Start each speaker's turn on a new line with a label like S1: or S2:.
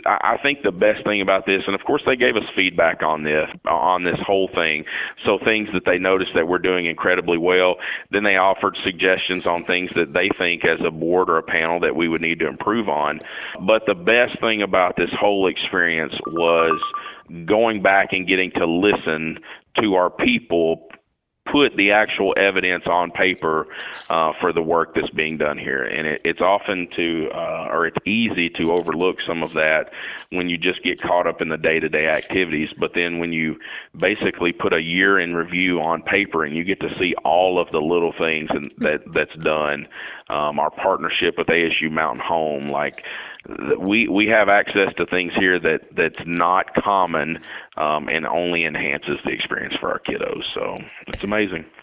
S1: I think the best thing about this, and of course they gave us feedback on this whole thing, so things that they noticed that we're doing incredibly well, then they offered suggestions on things that they think as a board or a panel that we would need to improve on. But the best thing about this whole experience was going back and getting to listen to our people put the actual evidence on paper for the work that's being done here. And it's often or it's easy to overlook some of that when you just get caught up in the day-to-day activities. But then when you basically put a year in review on paper and you get to see all of the little things that's done, our partnership with ASU Mountain Home, like we have access to things here that's not common, and only enhances the experience for our kiddos. So it's amazing.